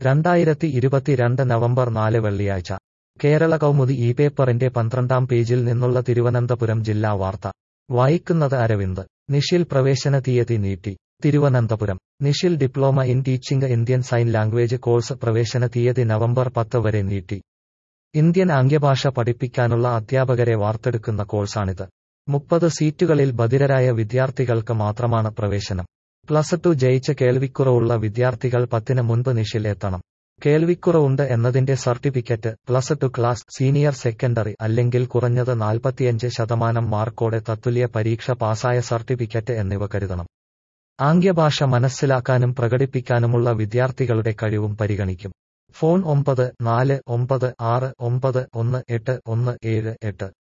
2022 November 4 വെള്ളിയാഴ്ച കേരള കൗമുദി ഈ പേപ്പറിന്റെ 12-ാം പേജിൽ നിന്നുള്ള തിരുവനന്തപുരം ജില്ലാ വാർത്ത വായിക്കുന്നത് അരവിന്ദ്. നിഷിൽ പ്രവേശന തീയതി നീട്ടി. തിരുവനന്തപുരം. നിഷിൽ diploma in teaching Indian sign language course പ്രവേശന തീയതി നവംബർ 10 വരെ നീട്ടി. ഇന്ത്യൻ ആംഗ്യഭാഷ പഠിപ്പിക്കാനുള്ള അധ്യാപകരെ വാർത്തെടുക്കുന്ന കോഴ്സാണിത്. 30 സീറ്റുകളിൽ ബധിരരായ വിദ്യാർത്ഥികൾക്ക് മാത്രമാണ് പ്രവേശനം. +2 ജയിച്ച് കേൾവിക്കുറവുള്ള വിദ്യാർത്ഥികൾ 10-ന് മുൻപ് നിഷിൽ എത്തണം. കേൾവിക്കുറവുണ്ട് എന്നതിന്റെ സർട്ടിഫിക്കറ്റ്, +2 ക്ലാസ്, സീനിയർ സെക്കൻഡറി അല്ലെങ്കിൽ കുറഞ്ഞത് 45% മാർക്കോടെ തത്തുല്യ പരീക്ഷ പാസായ സർട്ടിഫിക്കറ്റ് എന്നിവ കരുതണം. ആംഗ്യഭാഷ മനസ്സിലാക്കാനും പ്രകടിപ്പിക്കാനുമുള്ള വിദ്യാർത്ഥികളുടെ കഴിവും പരിഗണിക്കും. ഫോൺ 9496918178.